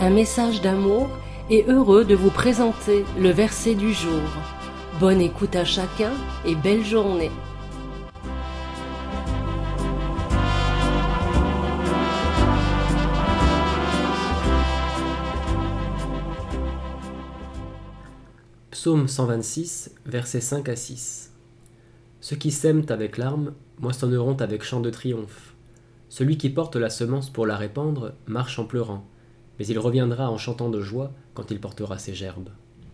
un message d'amour et heureux de vous présenter le verset du jour. Bonne écoute à chacun et belle journée. Psaume 126, versets 5 à 6. Ceux qui sèment avec larmes moissonneront avec chant de triomphe. Celui qui porte la semence pour la répandre marche en pleurant, mais il reviendra en chantant de joie quand il portera ses gerbes.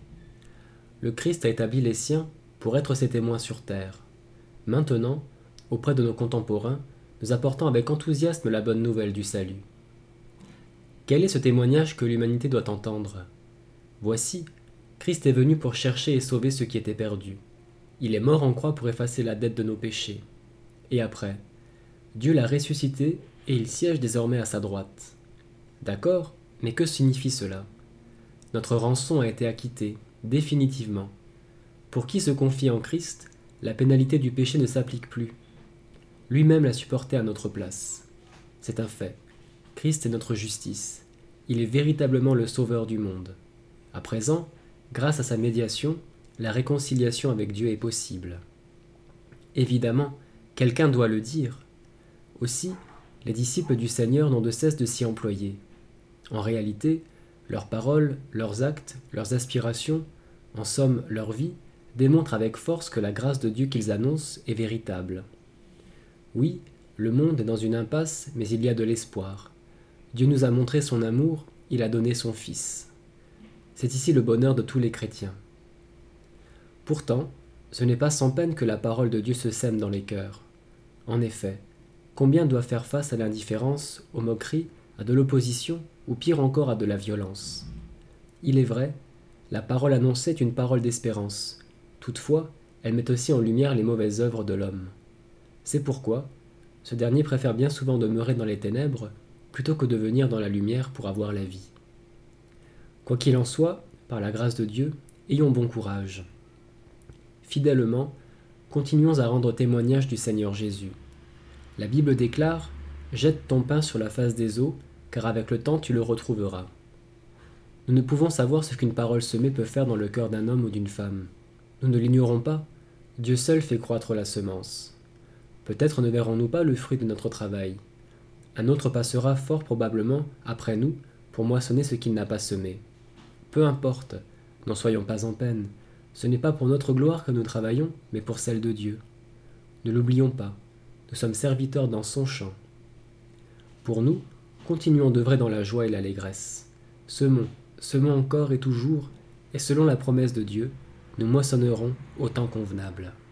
Le Christ a établi les siens pour être ses témoins sur terre. Maintenant, auprès de nos contemporains, nous apportons avec enthousiasme la bonne nouvelle du salut. Quel est ce témoignage que l'humanité doit entendre ? Voici, Christ est venu pour chercher et sauver ceux qui étaient perdus. Il est mort en croix pour effacer la dette de nos péchés. Et après, Dieu l'a ressuscité et il siège désormais à sa droite. D'accord, mais que signifie cela ? Notre rançon a été acquittée, définitivement. Pour qui se confie en Christ, la pénalité du péché ne s'applique plus. Lui-même l'a supporté à notre place. C'est un fait. Christ est notre justice. Il est véritablement le sauveur du monde. À présent, grâce à sa médiation, la réconciliation avec Dieu est possible. Évidemment, quelqu'un doit le dire. Aussi, les disciples du Seigneur n'ont de cesse de s'y employer. En réalité, leurs paroles, leurs actes, leurs aspirations, en somme leur vie, démontrent avec force que la grâce de Dieu qu'ils annoncent est véritable. Oui, le monde est dans une impasse, mais il y a de l'espoir. Dieu nous a montré son amour, il a donné son Fils. C'est ici le bonheur de tous les chrétiens. Pourtant, ce n'est pas sans peine que la parole de Dieu se sème dans les cœurs. En effet, combien doivent faire face à l'indifférence, aux moqueries, à de l'opposition, ou pire encore à de la violence. Il est vrai, la parole annoncée est une parole d'espérance. Toutefois, elle met aussi en lumière les mauvaises œuvres de l'homme. C'est pourquoi, ce dernier préfère bien souvent demeurer dans les ténèbres, plutôt que de venir dans la lumière pour avoir la vie. Quoi qu'il en soit, par la grâce de Dieu, ayons bon courage. Fidèlement, continuons à rendre témoignage du Seigneur Jésus. La Bible déclare « Jette ton pain sur la face des eaux, car avec le temps tu le retrouveras. » Nous ne pouvons savoir ce qu'une parole semée peut faire dans le cœur d'un homme ou d'une femme. Nous ne l'ignorons pas, Dieu seul fait croître la semence. Peut-être ne verrons-nous pas le fruit de notre travail. Un autre passera fort probablement après nous pour moissonner ce qu'il n'a pas semé. Peu importe, n'en soyons pas en peine. Ce n'est pas pour notre gloire que nous travaillons, mais pour celle de Dieu. Ne l'oublions pas, nous sommes serviteurs dans son champ. Pour nous, continuons d'œuvrer dans la joie et l'allégresse. Semons encore et toujours, et selon la promesse de Dieu, nous moissonnerons au temps convenable.